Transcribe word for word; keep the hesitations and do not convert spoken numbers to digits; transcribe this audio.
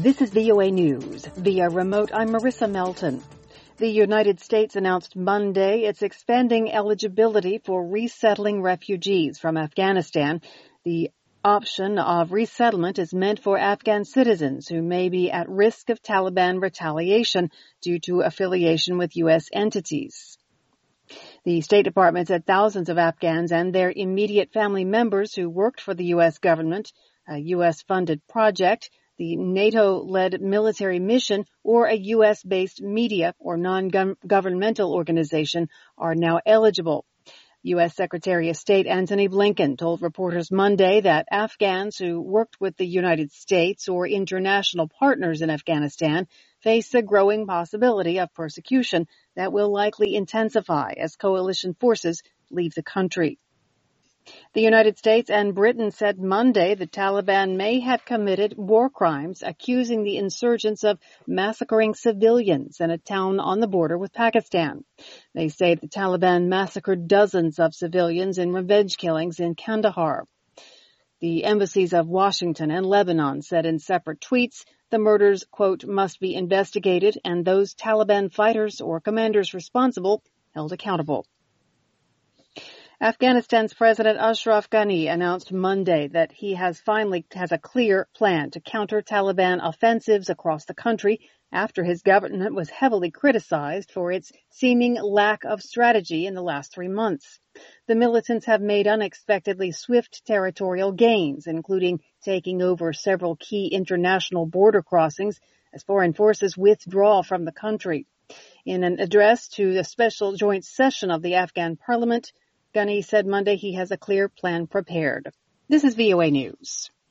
This is V O A News. Via remote, I'm Marissa Melton. The United States announced Monday it's expanding eligibility for resettling refugees from Afghanistan. The option of resettlement is meant for Afghan citizens who may be at risk of Taliban retaliation due to affiliation with U S entities. The State Department said thousands of Afghans and their immediate family members who worked for the U S government, a U S-funded project, the NATO-led military mission, or a U S-based media or non-governmental organization are now eligible. U S Secretary of State Antony Blinken told reporters Monday that Afghans who worked with the United States or international partners in Afghanistan face a growing possibility of persecution that will likely intensify as coalition forces leave the country. The United States and Britain said Monday the Taliban may have committed war crimes, accusing the insurgents of massacring civilians in a town on the border with Pakistan. They say the Taliban massacred dozens of civilians in revenge killings in Kandahar. The embassies of Washington and Lebanon said in separate tweets the murders, quote, must be investigated and those Taliban fighters or commanders responsible held accountable. Afghanistan's President Ashraf Ghani announced Monday that he has finally has a clear plan to counter Taliban offensives across the country after his government was heavily criticized for its seeming lack of strategy in the last three months. The militants have made unexpectedly swift territorial gains, including taking over several key international border crossings as foreign forces withdraw from the country. In an address to the special joint session of the Afghan parliament, Ghani said Monday he has a clear plan prepared. This is V O A News.